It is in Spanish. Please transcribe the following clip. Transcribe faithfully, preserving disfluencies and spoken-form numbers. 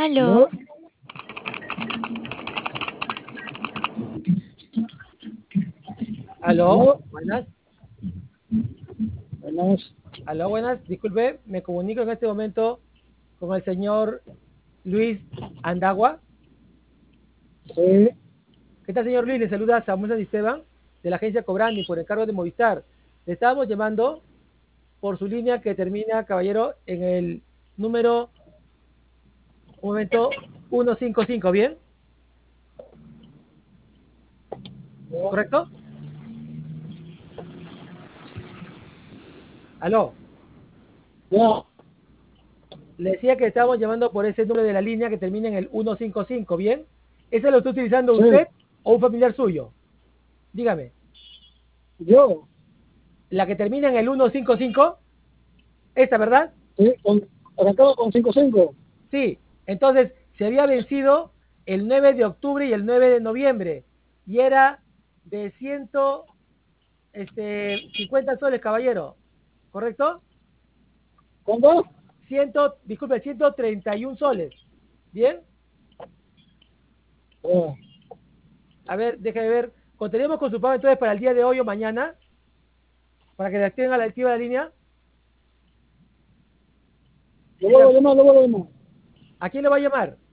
¿No? Aló. Aló, ¿No? buenas. Buenas. Aló, buenas. Disculpe, me comunico en este momento con el señor Luis Andagua. Sí. ¿Qué tal, señor Luis? Le saluda Samuel San Esteban de la agencia Cobrani por encargo de Movistar. Le estábamos llamando por su línea que termina, caballero, en el número, un momento, ciento cincuenta y cinco, ¿bien? ¿Correcto? Aló. Ya. Le decía que estábamos llamando por ese número de la línea que termina en el ciento cincuenta y cinco, ¿bien? ¿Ese lo está utilizando Sí. usted o un familiar suyo? Dígame. Yo. La que termina en el ciento cincuenta y cinco, esta, ¿verdad? Sí. Con, arrancaba con cinco cinco. Sí. Entonces, se había vencido el nueve de octubre y el nueve de noviembre. Y era de ciento cincuenta soles, caballero. ¿Correcto? ¿Cuánto? cien, disculpe, ciento treinta y uno soles. ¿Bien? Ya. A ver, déjeme ver. Contenemos con su pago entonces para el día de hoy o mañana, para que le activen a la activa la línea. Lo vuelvo a llamar, lo vuelvo a llamar. ¿A quién le va a llamar?